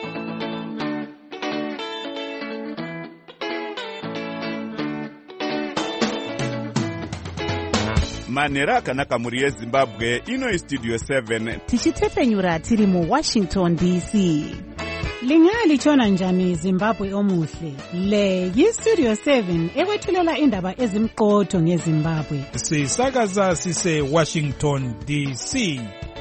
Manhero akanaka muri yeZimbabwe, ino Studio 7 tichitepfenyura tiri muWashington DC. Lingalitshona njani Zimbabwe omuhle? Le yiStudio 7 ekwethulela indaba ezimqotho ngeZimbabwe. Sisakaza sise Washington DC.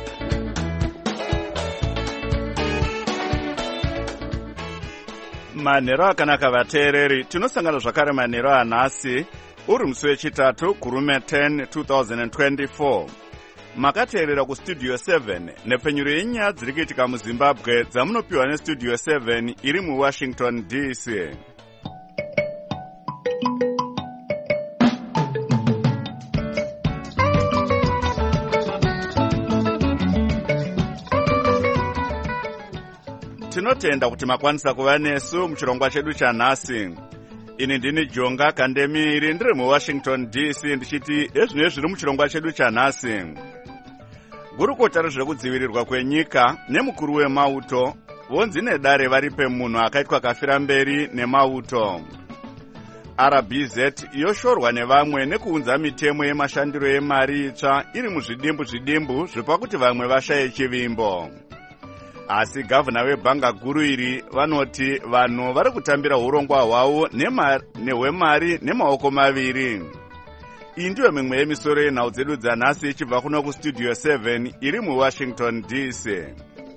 Manhero akanaka vateereri, tinosangana zvakare manhero anhasi uri musi wechitatu kurume 10 2024. Makateerera kuStudio 7 nepfenyuro yenyaya dziri kuitika muZimbabwe dzamunopiwa neStudio 7 iri muWashington DC. Tinotenda kuti makwanisa kuva nesu muchirongwa chedu chanhasi. Ini ndini Jonga Kandemiri, ndiri muWashington DC, ndichiti ezvino zviri muchirongwa chedu chanhasi. Gurukota rezvekudzivirirwa kwenyika nemukuru wemauto vonzi nedare vari pemunhu akaitwa kafira mberi nemauto. RBZ yoshorwa nevamwe nekuunza mitemo yemashandiro emari itsva iri muzvidimbu zvipa vamwe vashaye chivimbo. Asi gavana webhanga guru iri vanoti vanhu vari kutambira urongwa hwavo nehwemari nemaoko maviri. Iyi ndiyo mimwe yemisoro yenhau dzedu dzanhasi ichibva kuno kuStudio 7 iri muWashington DC.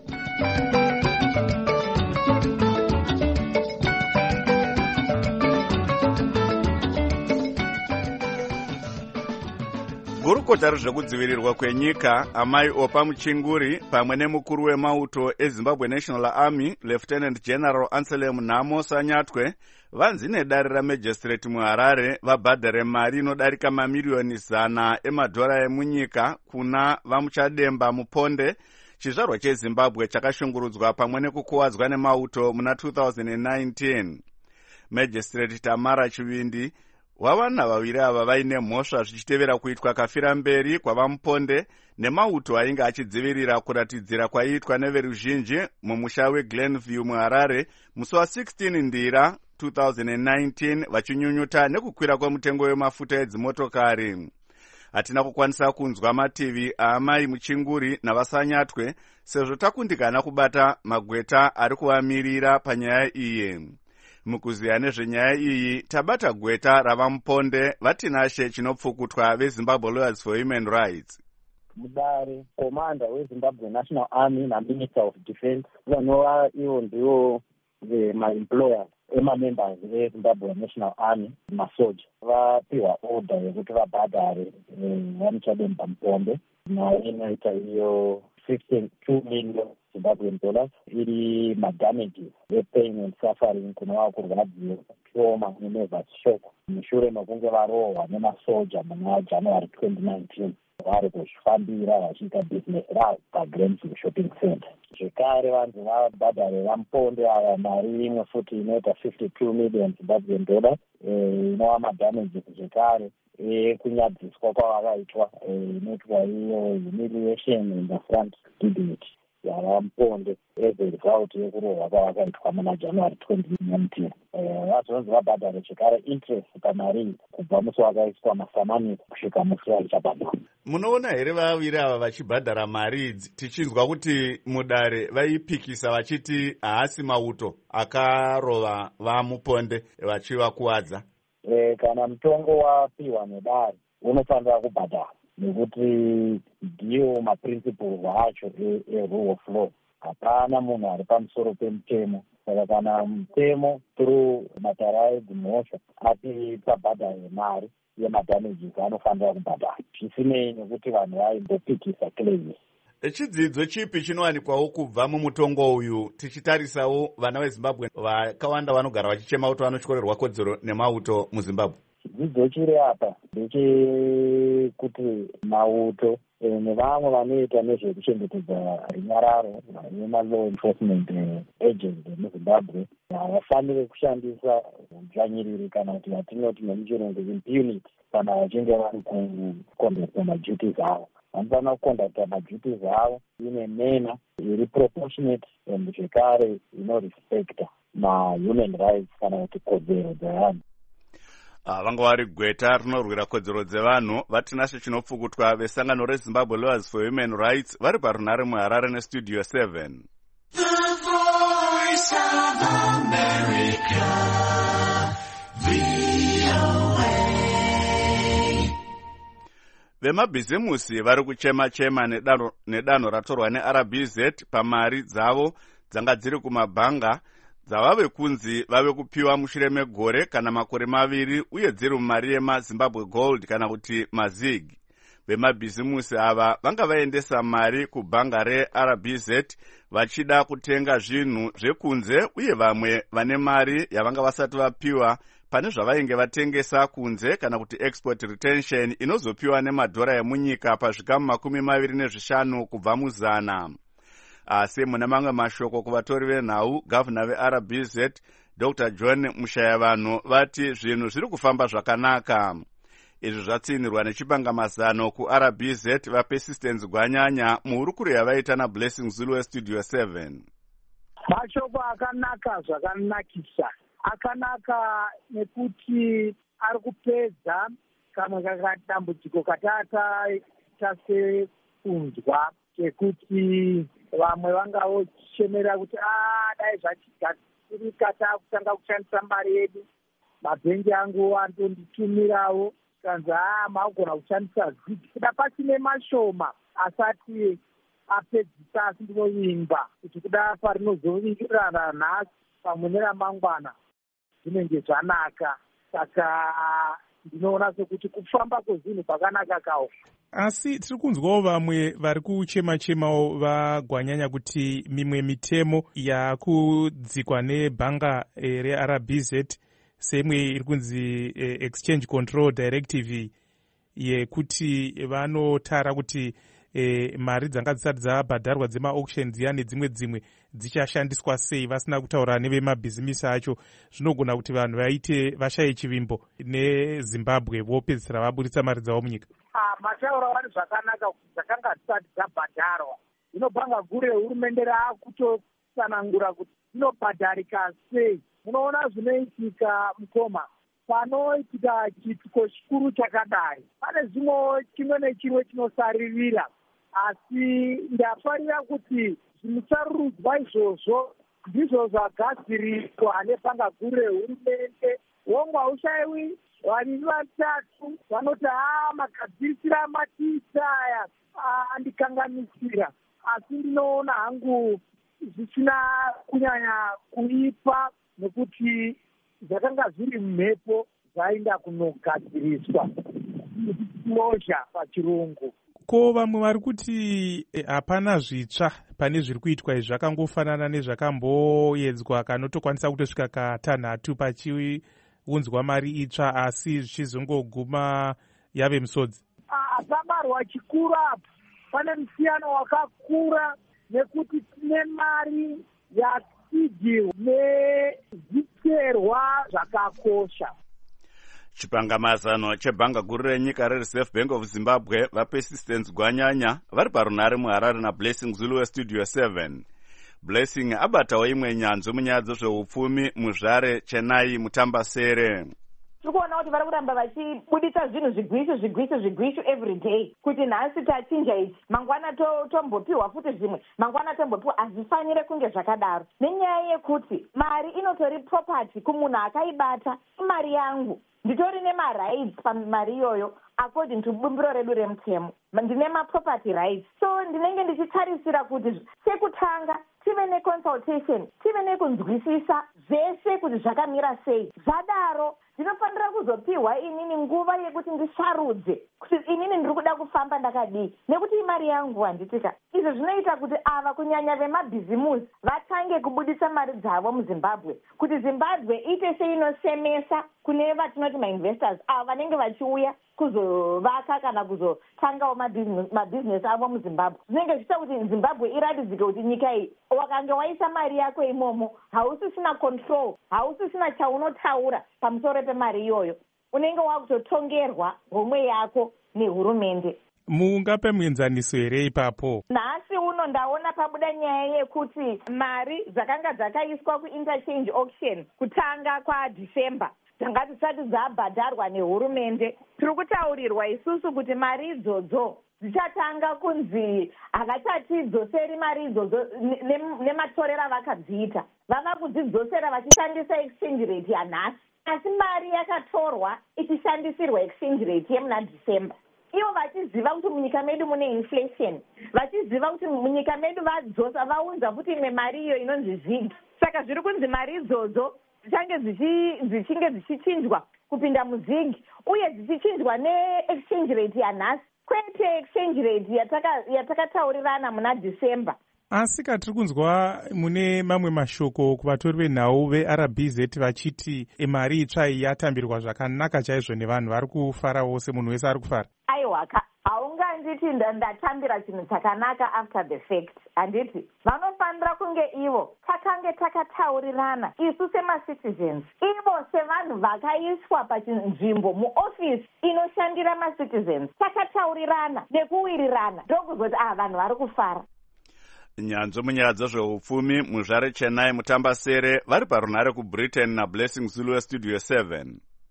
Gurukota rezvekudzivirirwa kwenyika amai Opa Muchinguri pamwe nemukuru wemauto eZimbabwe National Army Lieutenant General Anselm Namo Sanyatwe vanzi nedare raMagistrate muHarare vabhadhare mari inodarika mamiliyoni 100 emadhora emunyika kuna Vamuchademba Muponde, chizvarwa cheZimbabwe chakashungurudzwa pamwe nekukuwadzwa nemauto muna 2019. Magistrate Tamara Chivindi wavanhu vaviri ava vaine mhosva zvichitevera kuitwa kafira mberi kwavamuponde nemauto ainge achidzivirira kuratidzira kwaiitwa neveruzhinji mumusha weGlenview muHarare musi wa16 Ndira 2019 vachinyunyuta nekukwira kwemutengo wemafuta edzimotokari. Hatina kukwanisa kunzwa mativi aamai Muchinguri navasanyatwe sezvo takundikana kubata magweta ari kuvamirira panyaya iyi. Mukuziya nezvenyaya iyi tabata gweta ravamuponde vatinashe chinopfukutwa veZimbabwe Lawyers for Human Rights. Mudare komanda weZimbabwe National Army naMinister of Defense vanova ivo ndivo maemployers emamembers veZimbabwe National Army masoja vapiwa order yekuti vabhadhare Vamuchademba Muponde mari inoita iyo $52 million Zimbabwean dollars iri madamages pain and suffering kunova kurwadziwa trauma nenervous shock mushure mekunge varohwa nemasoja muna January 2019 vari kuzvifambira vachiita business ravo paGlenview shopping center. Zvekare vanhu vabhadhare Vamuponde ava mari imwe futi inoita $52 million Zimbabwean dollars inova madamages zvekare kunyadziswa kwavakaitwa inoitwa iyo humiliation in the front debate yavamuponde as a result yekurohwa kwavakaitwa muna January 2019. Vazonzi vabhadhare zvekare interest pamari kubva musi wakaiswa masamanisi kusvika musi vaichabhadhara. Munoona here vaviri ava vachibhadhara mari idzi tichinzwa kuti mudare vaipikisa vachiti haasi mauto akarova Vamuponde vachivakuwadza? Kana mutongo wapiwa nedare unofanira kubhadhara nekuti ndiyo maprinciples acho rule of law. Hapana munhu ari pamusoro pemutemo. Saka kana mutemo through matara edzimhosva ati pabhadhare mari yemadamages anofanira kubhadhara zvisinei nekuti vanhu vaimbopikisa claims. Chidzidzo chipi chinowanikwawo kubva mumutongo uyu tichitarisawo vana veZimbabwe vakawanda vanogara vachichema kuti vanotyorerwa kodzero nemauto muZimbabwe? Chidzidzo chiri apa ndechekuti mauto nevamwe vanoita nezvekuchengetedza runyararo nemalaw enforcement agents muZimbabwe havafaniri kushandisa udzvanyiriri kana kuti vatinoti nemuchirungu impunity kana vachinge vari kuconducta maduties avo. vanofanira kukondakta maduties avo ine manner iri proportionate and zvekare inorespecta ma-human rights kana kuti kodzero dzevanhu. Vanga vari gweta rinorwira kodzero dzevanhu vatinashe chinopfukutwa vesangano reZimbabwe Lawyers for Human Rights vari parunare muHarare nestudio 7. The Voice of America, VOA. Vemabhizimusi vari kuchema-chema nedanho ratorwa neRBZ pamari dzavo dzanga dziri kumabhanga dzavave kunzi vave kupiwa mushure megore kana makore 2 uye dziri mumari yemaZimbabwe Gold kana kuti mazig. Vemabhizimusi ava vanga vaendesa mari kubhanga reRBZ vachida kutenga zvinhu zvekunze uye vamwe vane mari yavanga vasati vapiwa pane zvavainge vatengesa kunze kana kuti export retention inozopiwa nemadhora emunyika pazvikamu 25 kubva muzana. Asi muna mamwe mashoko kuvatori venhau, gavana veRBZ Dr. John Mushayavanhu vati zvinhu zviri kufamba zvakanaka. Izvi zvatsinirwa nechipangamazano kuRBZ vaPersistence Gwanyanya muhurukuro yavaita naBlessing Zulu westudio 7. Mashoko akanaka zvakanakisa. Akanaka nekuti ari kupedza kamwe dambudziko katase kunzwa kekuti vamwe vanga vochemera kuti dai zvachigadzirika takutanga kushandisa mari yedu, mabhengi angu andonditumirawo kanzi magona kushandisa zigi kuda pasine mashoma asati apedzisa asi ndinovimba kuti kuda parinozovirirana nhasi pamwe neramangwana zvinenge zvanaka. Saka ndinoona sekuti kufamba kwezvinhu kwakanaka kawo. Asi tiri kunzwawo vamwe vari kuchema-chemawo vagwanyanya kuti mimwe mitemo yakudzikwa nebhanga reRBZ seimwe iri kunzi Exchange Control Directive yekuti vanotara kuti mari dzanga dzisati dzabhadharwa dzema-auction dziya nedzimwe dzichashandiswa sei vasina kutaura nevemabhizimisi acho. Zvinogona kuti vanhu vashaye chivimbo neZimbabwe vopedzisira vaburitsa mari dzavo munyika. Matauro vari zvakanaka kuti dzakanga dzisati dzabhadharwa. Zvino bhanga guru rehurumende raakutotsanangura kuti dzinobhadharika sei. Munoona zvinoitika mukoma panoitika chitiko chikuru chakadai pane chimwe nechimwe chinosaririra, asi ndafarira kuti zvimusarurudzwa izvozvo ndizvo zvagadziriswa nebhanga guru rehurumende. Womwe haushayiwi vaviri vatatu vanoti magadzirisira matiisa aya andikanganisira, asi ndinoona hangu zvisina kunyanya kuipa nekuti zvakanga zviri mumhepo zvainda kunogadziriswa closure pachirungu. Ko vamwe vari kuti hapana zvitsva pane zviri kuitwa izvi, zvakangofanana nezvakamboedzwa kanotokwanisa kutosvika ka3 pachiunzwa mari itsva asi zvichizongoguma yave misodzi. Pabarwa chikuru apo pane musiyano wakakura nekuti tine mari yasidhi nezviterwa zvakakosha. Chipangamazano chebhanga guru renyika reReserve Bank of Zimbabwe vaPersistence Gwanyanya vari parunare muHarare naBlessing Zulu westudio 7. Blessing abatawo imwe nyanzvi munyaya dzezveupfumi muzvare Chennai Mutambasere. Tikuona kuti vari kuramba vachibudisa zvinhu zvigwishu every day kuti nhasi tachinja ichi mangwana tombopiwa futi zvimwe mangwana tombopiwa. Hazvifanire kunge zvakadaro nenyaya yekuti mari inotori property kumunhu akaibata. Mari yangu nditori nemarights pamari iyoyo according to bumbiro redu remutemo. Ndine maproperty rights, so ndinenge ndichitarisira kuti sekutanga tive neconsultation, tive nekunzwisisa zvese kuti zvakamira sei. Zvadaro ndinofanira kuzopiwa inini nguva yekuti ndisarudze kuti inini ndiri kuda kufamba ndakadii nekuti imari yangu handitika. Izvo zvinoita kuti ava kunyanya vemabhizimusi vatange kubudisa mari dzavo muZimbabwe kuti Zimbabwe ite seinosemesa kune vatinoti mainvestors ava vanenge vachiuya kuzovaka kana kuzotangawo mabhizinesi avo muZimbabwe. Zvinenge zviita kuti Zimbabwe iratidzike kuti nyika iyi wakange waisa mari yako imomo hausisina control, hausisina chaunotaura pamusoro pemari iyoyo. Unenge wakutotongerwa homwe yako nehurumende. Mungape muenzaniso here ipapo? Nhasi uno ndaona pabuda nyaya yekuti mari dzakanga dzakaiswa kuinterchange auction kutanga kwaDhisemba dzanga dzisati dzabhadharwa nehurumende. Tiri kutaurirwa isusu kuti mari idzodzo dzichatanga kunzi havachatidzoseri mari idzodzo nematorera vakadziita. Vava kudzidzosera vachishandisa exchange rate yanhasi. Asi mari yakatorwa ichishandisirwa exchange rate yemuna Dhisemba. Ivo vachiziva kuti munyika medu mune inflation, vachiziva kuti munyika medu vadzosa vaunza kuti imwe mari iyo inonzi zvigi. Saka zviri kunzi mari idzodzo dzichinge dzichichinjwa kupinda muzigi uye dzichichinjwa neexchange rate yanhasi, kwete exchange rate yatakataurirana muna Dhisemba. Asi katiri kunzwa mune mamwe mashoko kuvatori venhau veRBZ vachiti mari itsva iyi yatambirwa zvakanaka chaizvo nevanhu vari kufara wose, munhu wese ari kufara. Aiwa, haunganditi ndatambira chinhu chakanaka after the fact. Handiti vanofanira kunge ivo takange takataurirana isu semacitizens, ivo sevanhu vakaiswa pachinzvimbo muofisi inoshandira macitizens, takataurirana nekuwirirana ndokuzoti vanhu vari kufara. Nyanzvo munyaya dzezveupfumi muzvare Chennai mutambasere vari parunhare kuBritain naBlessing Zulu weStudio 7.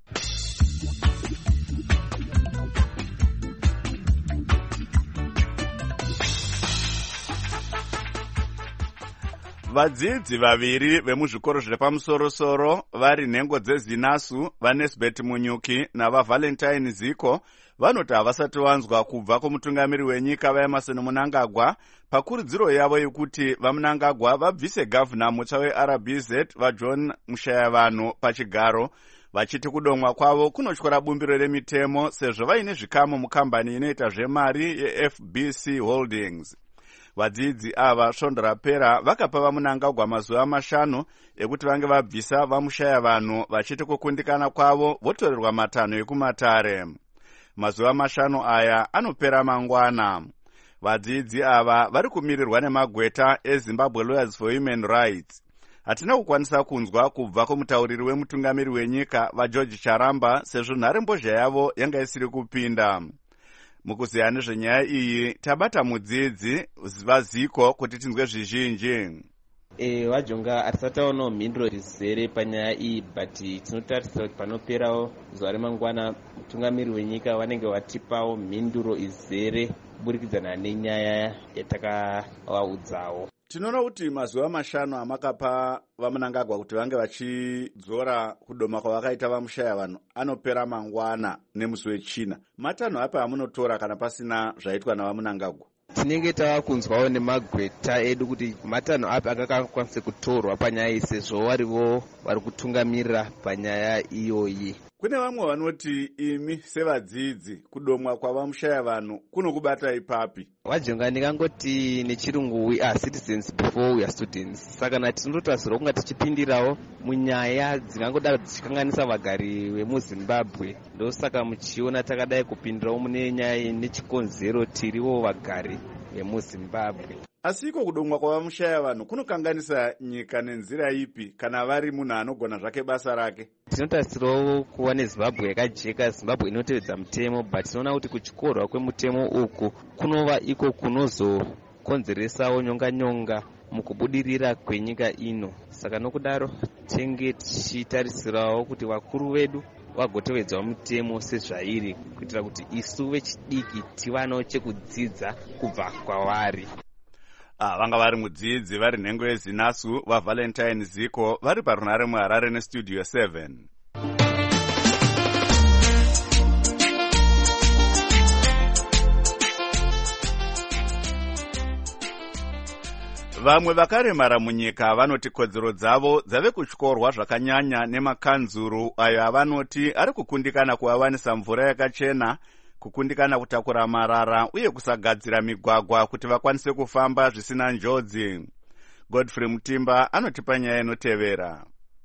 Vadzidzi vaviri vemuzvikoro zvepamusoro-soro vari nhengo dzezinasu vaNesbeth Munyuki navaValentine Ziko vanoti havasati vanzwa kubva kumutungamiri wenyika vaEmerson Mnangagwa pakurudziro yavo yekuti vaMnangagwa vabvise gavhuna mutsva weRBZ vaJohn Mushayavanhu pachigaro, vachiti kudomwa kwavo kunotyora bumbiro remitemo sezvo vaine zvikamu mukambani inoita zvemari yeFBC Holdings. Vadzidzi ava svondo rapera vakapa vaMnangagwa mazuva 5 ekuti vange vabvisa vaMushayavanhu, vachiti kukundikana kwavo votorerwa 5 ekumatare. Mazuva 5 aya anopera mangwana. Vadzidzi ava vari kumirirwa nemagweta eZimbabwe Lawyers for Human Rights. Hatina kukwanisa kunzwa kubva kumutauriri wemutungamiri wenyika vaGeorge Charamba sezvo nharembozha yavo yanga isiri kupinda. Mukuziya nezvenyaya iyi tabata mudzidzi vaziko kuti tinzwe zvizhinji. Vajonga hatisati taonawo mhinduro rizere panyaya iyi, but tinotarisira kuti panoperawo zuva remangwana mutungamiri wenyika vanenge vatipawo mhinduro izere kuburikidza nenyaya yatakavaudzawo. Tinoona kuti mazuva 5 amakapa vaMnangagwa kuti vange vachidzora kudoma kwavakaita vaMushayavanhu anopera mangwana nemusi wechina. Matanho apa amunotora kana pasina zvaitwa navaMnangagwa? Tinenge tava kunzwawo nemagweta edu kuti matanho api angakwanise kutorwa panyaya iyi sezvo varivo vari kutungamirira panyaya iyoyi. Kune vamwe vanoti imi sevadzidzi kudomwa kwavaMushayavanhu kunokubata ipapi? Vajonga ndingangoti nechirungu we are citizens before we are students. Saka na tinototasirwa kunga tichipindirawo munyaya dzingangodaro dzichikanganisa vagari vemuZimbabwe. Ndosaka muchiona takadai kupindirawo mune nyaya nechikonzero tiriwo vagari vemuZimbabwe. Asi iko kudomwa kwavaMushayavanhu kunokanganisa nyika nenzira ipi kana vari munhu anogona zvake basa rake? Tinotarisirawo kuva neZimbabwe yakajeka, Zimbabwe inotevedza mutemo, but tinoona kuti kuchikorwa kwemutemo uku kunova iko kunozokonzeresawo nyonga mukubudirira kwenyika ino. Saka nokudaro tenge tichitarisirawo kuti vakuru vedu vagotevedzawo mutemo sezvairi kuitira kuti isu vechidiki tivanawo chekudzidza kubva kwavari. Vanga vari mudzidzi vari nhengo yezinasu vaValentine Ziko vari parunhare muHarare neStudio 7. Vamwe vakaremara munyika vanoti kodzero dzavo dzave kutyorwa zvakanyanya nemakanzuru ayo avanoti ari kukundikana kuvawanisa mvura yakachena, kukundikana kutakura marara uye kusagadzira migwagwa kuti vakwanise kufamba zvisina njodzi. Godfrey Mutimba anotipa nyaya inotevera.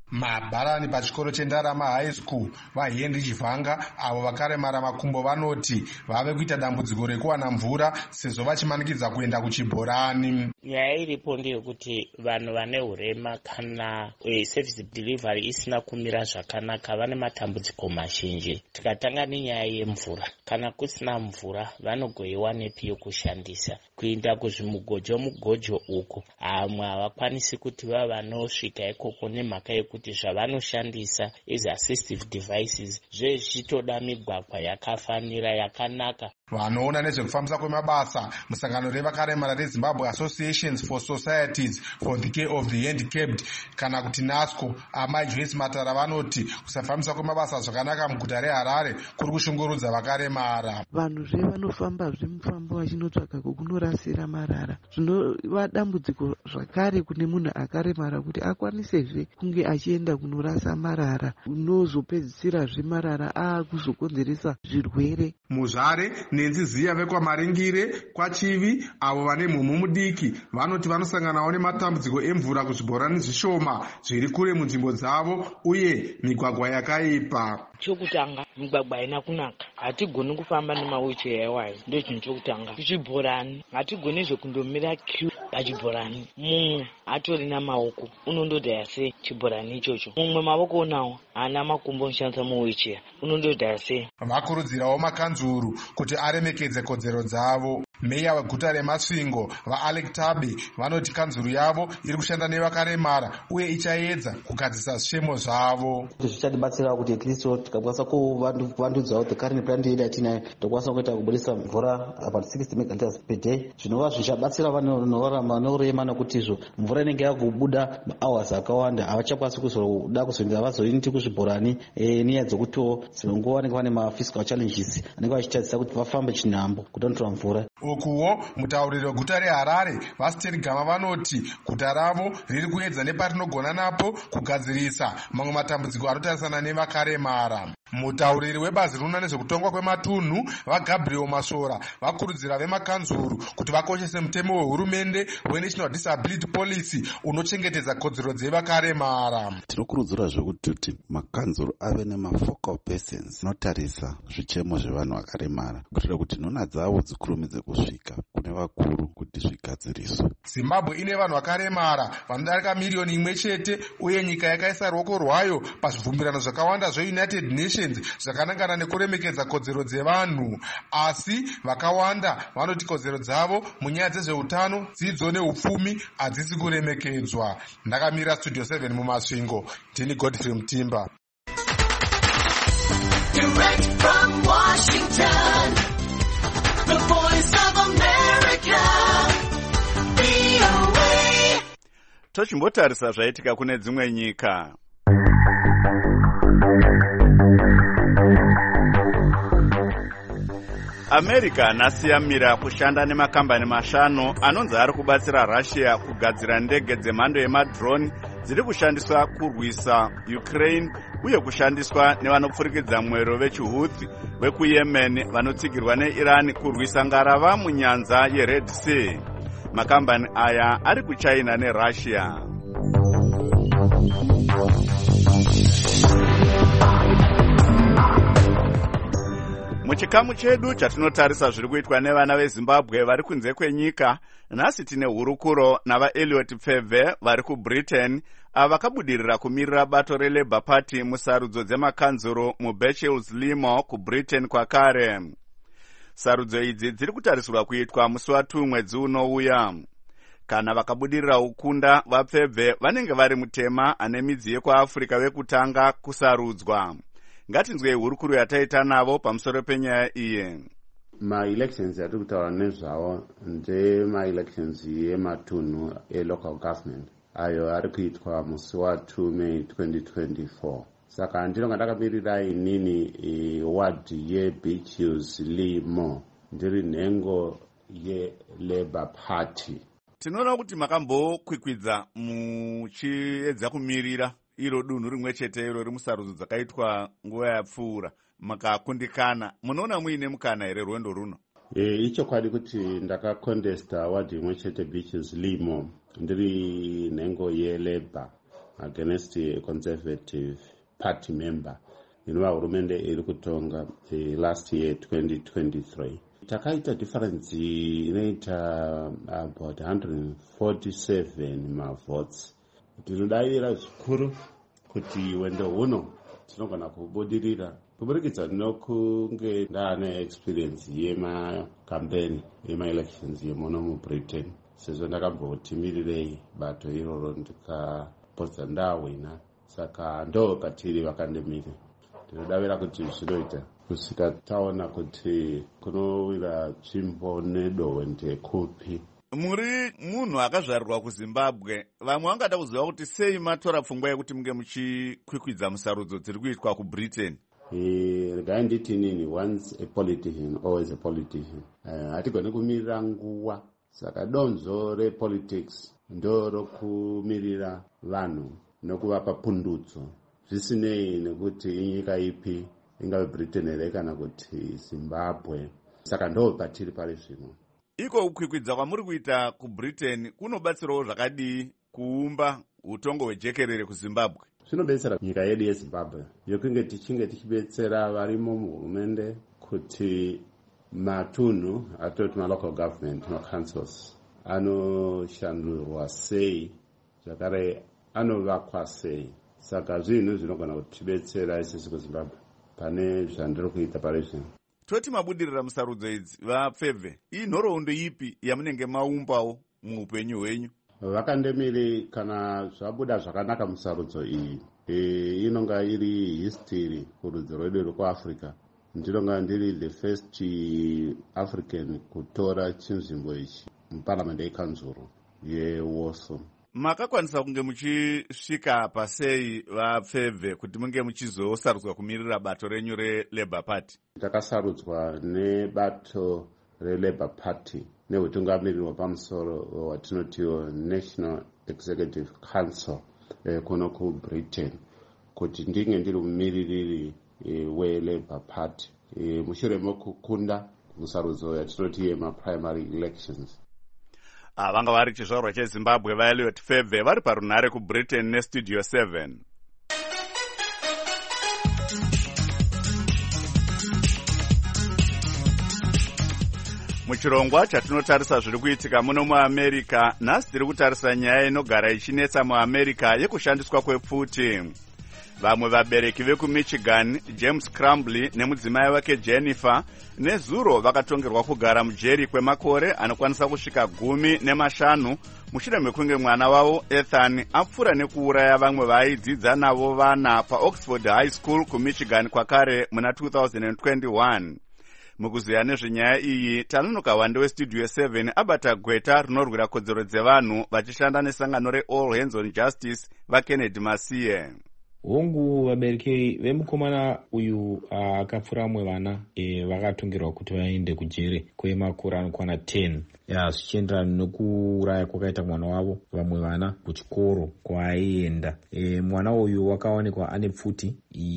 Mabharani pachikoro chendarama high school vaHenry Chivhanga avo vakaremara makumbo vanoti vave kuita dambudziko rekuwana mvura sezvo vachimanikidza kuenda kuchibhorani. Nyaya iripo ndeyekuti vanhu vane urema kana service delivery isina kumira zvakanaka vane matambudziko mazhinji. Tikatanga nenyaya yemvura, kana kusina mvura vanogoyiwa nepi yokushandisa kuinda kuzvimugojo uko. Hamwe havakwanisi kuti vanosvika ikoko nemhaka yekuti zvavanoshandisa as assistive devices zvezvichitoda migwagwa yakafanira yakanaka. Vanoona nezvekufambisa kwemabasa musangano revakaremara reZimbabwe Associations for Societies for the Care of the Handicapped kana kuti NASCO Amai Joyce Matara vanoti kusafambisa kwemabasa zvakanaka muguta reHarare kuri kushungurudza vakaremara. Vanhu vanofamba zvemufambo vachinotsvaka kunorasira marara. Zvinova dambudziko zvakare kune munhu akaremara kuti akwanisezve kunge achienda kunorasa marara unozopedzisira zvemarara akuzokonzeresa zvirwere. Muzvare nenziziya vekwaMaringire kwaChivi avo vane mhumu mudiki vanoti vanosanganawo nematambudziko emvura kuzvibhorani zvishoma zviri kure munzvimbo dzavo uye migwagwa yakaipa. Chokutanga, migwagwa haina kunaka. Hatigoni kufamba nemawheelchair iwayo. Ndio chinhu chokutanga. Kuchibhorani hatigoni zvekundomira queue pachibhorani. Mumwe atori namaoko unondodhaya sei chibhorani ichocho. Mumwe maoko unawo haana makumbo anoshandisa muwheelchair unondodhaya sei. Vakurudzirawo makanzuru kuti aremekedze kodzero dzavo. Meya weguta reMasvingo vaAlec Tabe vanoti kanzuru yavo iri kushanda nevakaremara uye ichaedza kugadzisa zvishemo zvavo. Zvichatibatsira kuti at least tikakwanisa kuvandudzawo the current plan yedu yatinayo tokwanisa kuita kubudisa mvura about 60 megaliters per day. Zvinova zvichabatsira vanorema nekuti izvo mvura inenge yakubuda hours akawanda havachakwanisi kuzoda kuzoenda vazoiniti kuzvibhorani nenyaya dzokutiwo dzimwe vanenge vane mafiscal challenges anenge vachitadzisa kuti vafambe chinhambo kutonotora mvura. Ukuwo mutauriri weguta reHarare Vasteri Gama vanoti guta ravo riri kuedza neparinogona napo kugadzirisa mamwe matambudziko anotarisana nevakaremara. Mutauriri webazi rinoona nezvekutongwa kwematunhu vaGabriel Masora vakurudzira vemakanzuru kuti vakoshese mutemo wehurumende weNational Disability Policy unochengetedza kodzero dzevakaremara. Tinokurudzira zvekuti makanzuru ave nemafocal persons anotarisa zvichemo zvevanhu vakaremara kuitira kuti nhona dzavo dzikurumidze kusvika kune vakuru kuti zvigadziriswe. Zimbabwe ine vanhu vakaremara vanodarika miriyoni imwe chete uye nyika yakaisa ruoko rwayo pazvibvumirano zvakawanda zveUnited Nations zvakanangana nekuremekedza kodzero dzevanhu, asi vakawanda vanoti kodzero dzavo munyaya dzezveutano, dzidzo neupfumi hadzisi kuremekedzwa. Ndakamira Studio 7 muMasvingo, ndini Godfrey Mutimba. Direct from Washington, the voice of America, VOA. Tochimbotarisa zvaitika kune dzimwe nyika. America nhasi yamira kushanda nemakambani mashanu anonzi ari kubatsira Russia kugadzira ndege dzemhando yemadrone dziri kushandiswa kurwisa Ukraine uye kushandiswa nevanopfurikidza mwero vechiHouthi vekuYemen vanotsigirwa neIran kurwisa ngarava munyanza yeRed Sea. Makambani aya ari kuChina neRussia. Muchikamu chedu chatinotarisa zviri kuitwa nevana veZimbabwe vari kunze kwenyika, nhasi tine hurukuro navaEliot Pfeve vari kuBritain vakabudirira kumirira bato reLabour Party musarudzo dzemakanzuro muBetchels Limo kuBritain kwakare. Sarudzo idzi dziri kutarisirwa kuitwa musi wa2 mwedzi unouya. Kana vakabudirira ukunda, vaPfeve vanenge vari mutema ane midzi yekuAfrica vekutanga kusarudzwa. Ngatinzwe hurukuro yataita navo pamusoro penyaya iyi. Ma-elections yatiri kutaura nezvawo ndema-elections yematunhu e-local government ayo ari kuitwa musi wa2 May 2024. Saka ndinonga ndakamirira inini wadi yeBetchels Limo ndiri nhengo yeLabour Party. Tinoona kuti makambokwikwidza muchiedza kumirira iro dunhu rimwe chete iro rimusarudzo dzakaitwa nguva yapfuura makakundikana. Munoona muine mukana here rwendo runo? Ichokwadi kuti ndakakontesta wadi imwe chete Betchels Limo ndiri nhengo yeLabour against a conservative party member inova hurumende iri kutonga last year 2023. Takaita difference inoita about 147 mavotes. Tinodavira zvikuru kuti wendo huno tinogona kubudirira kuburikidza nokunge ndaane experience yemacampaign yemaelections yemuno mubritain, sezvo ndakambotimirirei bato iroro ndikapodza ndawina, saka ndo patiri vakandemire. Tinodavira kuti zvinoita kusvika taona kuti kunowira tsvimbo nedohwe ndekupi. Muri munhu akazvarirwa kuZimbabwe, vamwe vangada kuziva kuti sei matora pfungwa yekuti munge muchikwikwidza musarudzo dziri kuitwa kuBritain? Regai nditi nini, once a politician always a politician. Hatigoni kumirira nguva, saka donzo repolitics ndo rokumirira vanhu nokuvapa pundutso, zvisinei nekuti inyika ipi, ingave Britain here kana kuti Zimbabwe. Saka ndo patiri pari zvino. Iko kukwikwidza kwamuri kuita kuBritain kunobatsirawo zvakadii kuumba utongo hwejekerere kuZimbabwe? Zvinobetsera nyika yedu yeZimbabwe yokunge tichinge tichibetsera varimo muhurumende kuti matunhu atoti malocal government macouncils anoshandurwa sei, zvakare anovakwa sei. Saka zvinhu zvinogona kutibetsera isisi kuZimbabwe pane zvandiri kuita pari zvino. Toti mabudirira musarudzo idzi vapfebve, iyi nhoroondo ipi yamunenge maumbawo muupenyu hwenyu? Vakandemiri kana zvabuda zvakanaka musarudzo iyi, inonga iri history kurudzi rwedu rwekuAfrica. Ndinonga ndiri the first African kutora chinzvimbo ichi muparliament yekanzuro yeWarsaw. Makakwanisa kunge muchisvika pasei vapfebve kuti munge muchizosarudzwa kumirira bato renyu reLabour Party? Takasarudzwa nebato reLabour Party neutungamiriri hwapamusoro hwatinotiwo National Executive Council kuno kuBritain, kuti ndinge ndiri mumiririri weLabour Party mushure mokukunda musarudzo yatinoti yemaprimary elections. Vanga vari chizvarwa cheZimbabwe vaEliot Febve vari parunhare kuBritain neStudio 7. Muchirongwa chatinotarisa zviri kuitika muno muAmerica, nhasi tiri kutarisa nyaya inogara ichinetsa muAmerica yekushandiswa kwepfuti. Vamwe vabereki vekuMichigan, James Crumbley nemudzimai wake Jennifer, nezuro vakatongerwa kugara mujeri kwemakore anokwanisa kusvika 15 mushure mekunge mwana wavo Ethan apfuura nekuuraya vamwe vaidzidza navo vana paOxford High School kuMichigan kwakare muna 2021. Mukuziya nezvenyaya iyi, tanonoka wande weStudio 7 abata gweta rinorwira kodzero dzevanhu vachishanda nesangano reAll Hands on Justice vaKennedy Masiye. Hongu vabereki vemukomana uyu akapfura vamwe vana vakatongerwa kuti vaende kujere kwemakore anokwana 10 zvichienderana nokuuraya kwakaita mwana wavo vamwe vana kuchikoro kwaaienda. Mwana uyu wakawanikwa ane pfuti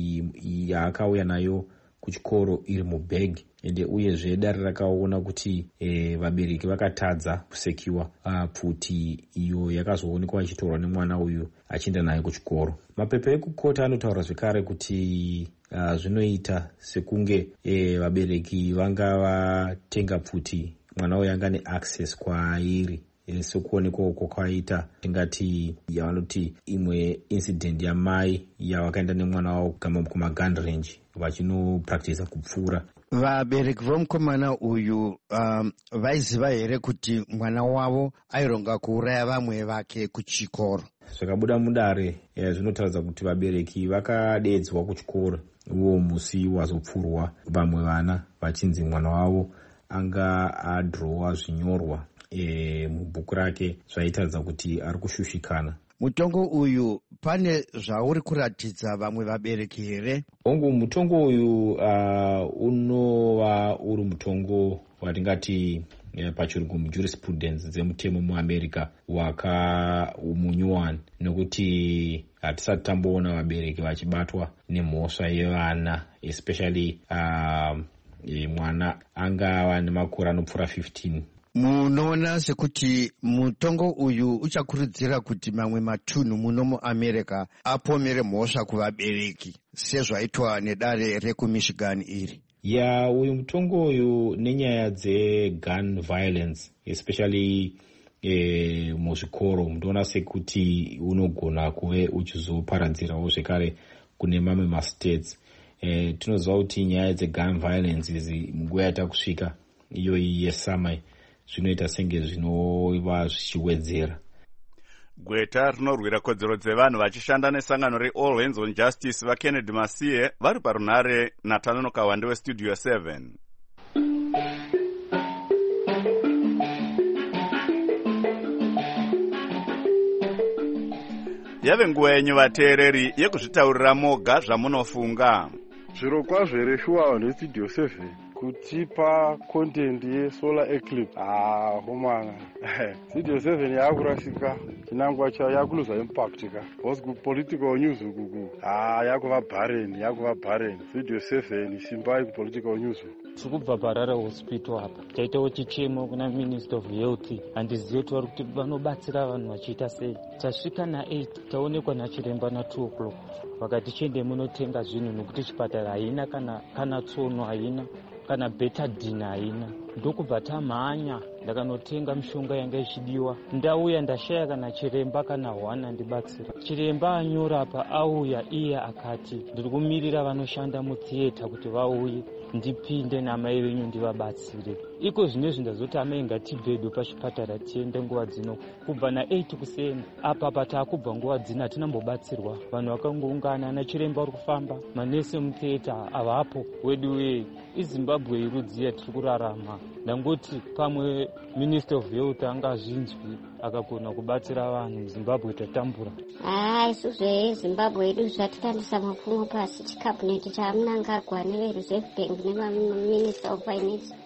yaakauya nayo kuchikoro iri mubhegi, ende uyezve dare rakaona kuti vabereki vakatadza kusekiwa pfuti iyo yakazoonekwa ichitorwa nemwana uyu achienda naye kuchikoro. Mapepa ekukota anotaura zvekare kuti zvinoita sekunge vabereki vanga vatenga pfuti mwana uyu anga neaccess kwairi, sekuonekwa uko kwaita tingati yavanoti imwe incident yamai yavakaenda nemwana wavo kumagun range vachinopractice kupfuura. Vabereki vomukomana uyu vaiziva here kuti mwana wavo aironga kuuraya vamwe vake kuchikoro? Zvakabuda mudare zvinotaridza kuti vabereki vakadedzwa kuchikoro uwo musi wazopfurwa vamwe vana vachinzi mwana wavo anga adhirowa zvinyorwa mubhuku rake zvaitaridza kuti ari kushushikana. Mutongo uyu pane zvauri kuratidza vamwe vabereki here? Hongu, mutongo uyu unova uri mutongo watingati pachirungu jurisprudence dzemutemo muAmerica wakamunyuwani, nekuti hatisati tamboona vabereki vachibatwa nemhosva yevana, especially mwana angava nemakore anopfuura 15 munoona sekuti mutongo uyu uchakurudzira kuti mamwe matunhu muno muamerica apomere mhosva kuvabereki sezvaitwa nedare rekumichigan iri? uyu mutongo uyu nenyaya dzegun violence especially muzvikoro munoona sekuti unogona kuve uchizoparadzirawo zvekare kune mamwe mastates. Tinoziva kuti nyaya dzegun violence idzi munguva yatakusvika iyoyi yesama zvinoita senge zvinova zvichiwedzera. Gweta rinorwira kodzero dzevanhu vachishanda nesangano reAll Hands on Justice vaKennedy Masiye vari parunhare naTanano Kawande weStudio 7. Yave nguva yenyu vateereri yekuzvitaurira moga zvamunofunga. Zviro kwazvo here shuwa vanhu veStudio 7 kutipa content yesolar eclipse. Homana Studio 7 yakurasika chinangwa chayo yakuluza impact ka because political news ukuku yakuva barren. Studio 7 simbai political news. Tikubva Harare hospital apa taitawo chichemo kuna Minister of Health handizivi kuti vari kuti vanobatsira vanhu vachiita sei. Tasvika na8 taonekwa nachiremba na2 o'clock vakati chiende munotenga zvinhu nokuti chipatara haina kana tsono haina kana betadine haina. Ndokubva tamhanya ndakanotenga mishonga yanga ichidiwa. Ndauya ndashaya kana chiremba kana hwana ndibatsira. Chiremba anyora apa auya iye akati ndiri kumirira vanoshanda mutheater kuti vauye ndipinde namai venyu ndivabatsire. Iko zvinezvi ndazoti amai ngatibvedu pachipatara tiende nguva dzino kubva na8 kuseni apa patakubva nguva dzino hatinambobatsirwa. Vanhu vakangoungana nachiremba uri kufamba manesi mutheater avapo wedu iZimbabwe irudzi yatiri kurarama. Ndangoti pamwe Minister of Health angazvinzwi akagona kubatsira vanhu muZimbabwe tatambura. Isusu eZimbabwe yedu zvatitandisa mapfumo pasi chikabineti chamunangagwa nevereserve bank nevaminister of finance.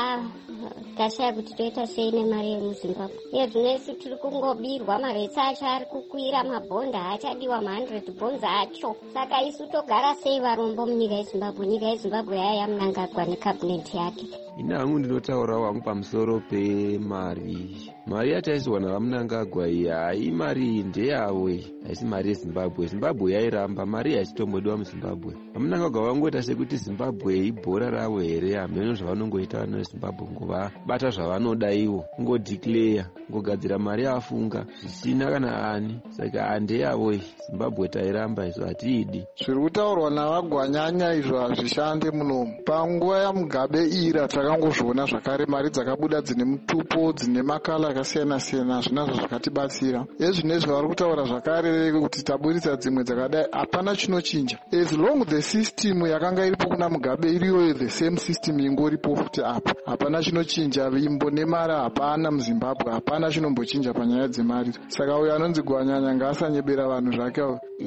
Tashaya kuti toita sei nemari yemuZimbabwe. Zvinoisi tiri kungobirwa maretsi acho ari kukwira, mabhonda haachadiwa, 100 bonds acho. Saka isu togara sei varombo munyika yeZimbabwe? Nyika yeZimbabwe yaya munangagwa nekabineti yake. Ina hangu ndinotaura wangu pamusoro pemari. Mari yataiswa navamunangagwa iyi hai mari ndeyavo, haisi mari yeZimbabwe. Zimbabwe yairamba, mari haisitombodiwa muZimbabwe. Vamunangagwa vangoita sekuti Zimbabwe ibhora ravo here, hameno zvavanongoita vano veZimbabwe nguvabata zvavanoda ivo, ngodeclare, ngogadzira mari afunga zvisina kana ani. Saka handeyavo Zimbabwe tairamba izvo hatiidi. Zviri kutaurwa navagwanyanya izvo hazvishande munomu. Panguva yaMugabe ira takangozviona zvakare mari dzakabuda dzine mutupo dzine makala akasiyana-siyana zvinazvo zvakatibatsira. Ezvinezvi vari kutaura zvakare kuti taburitsa dzimwe dzakadai hapana chinochinja. As long the system yakanga iripo kuna Mugabe iriyo the same system ingoripo futi apa. Hapana chinochinja, vimbo nemari hapana muZimbabwe, hapana chinombochinja panyaya dzemari. Saka uyo anonzi Gwanyanya ngaasanyebera vanhu zvake.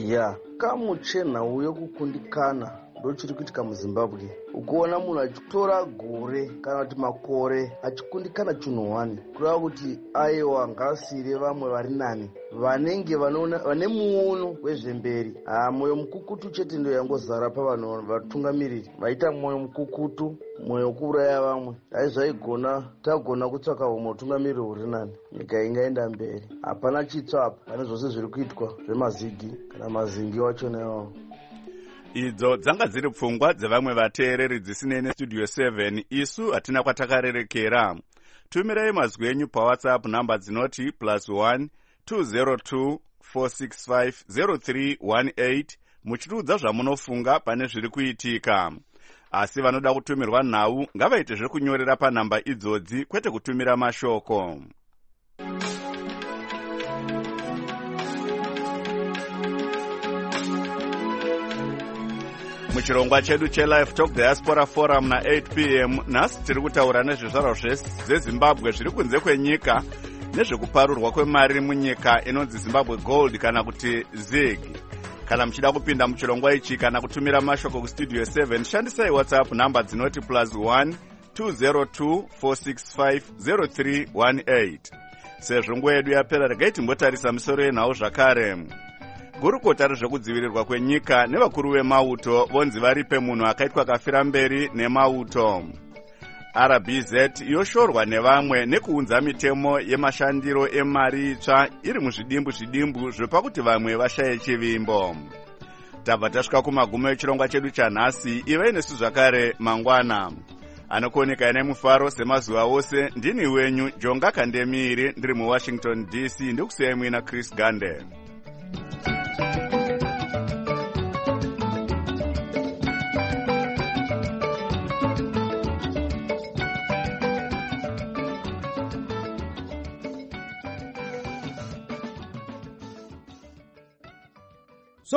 Kamuchena uyo kukundikana ndochiri kuitika muZimbabwe. Ukuona munhu achitora gore kana kuti makore achikundikana chinhu 1 kureva kuti aiwa ngasire vamwe vari nani vanenge vane muono wezvemberi. Mwoyo mukukutu chete ndo yangozara pavanhu vatungamiriri vaita mwoyo mukukutu, mwoyo wekuuraya vamwe. Zvaigona tagona kutsvaka humwe utungamiriri huri nani, nyika ingaenda mberi. Hapana chitsva apa, pane zvose zviri kuitwa zvemazigi kana mazingi wachona iwawo. Idzo dzanga dziri pfungwa dzevamwe vateereri dzisinei neStudio 7. Isu hatina kwatakarerekera. Tumirai mazwi enyu paWhatsApp namba dzinoti +1 202 465 0318 muchitiudza zvamunofunga pane zviri kuitika. Asi vanoda kutumirwa nhau ngavaite zvekunyorera panhamba idzodzi kwete kutumira mashoko. Muchirongwa chedu cheLive Talk Diaspora Forum na8 p.m. nhasi tiri kutaura nezvizvarwa zveZimbabwe zviri kunze kwenyika nezvekuparurwa kwemari munyika inonzi Zimbabwe Gold kana kuti ZIG. Kana muchida kupinda muchirongwa ichi kana kutumira mashoko kuStudio 7 shandisai WhatsApp namba dzinoti +1 202 465 0318. Sezvo nguva yedu yapera regai timbotarisa misoro yenhau zvakare. Gurukota rezvekudzivirirwa kwenyika nevakuru vemauto vonzi varipe munhu akaitwa kafira mberi nemauto. rbz yoshorwa nevamwe nekuunza mitemo yemashandiro emari itsva iri muzvidimbu zvepakuti vamwe vashaye chivimbo. Tabva tasvika kumagumo echirongwa chedu chanhasi. Ivei nesu zvakare mangwana. Anokuoneka ine mufaro semazuva ose. Ndini wenyu Jonga Kandemiri ndiri muWashington DC. Ndikusiyai muina Chris Gande.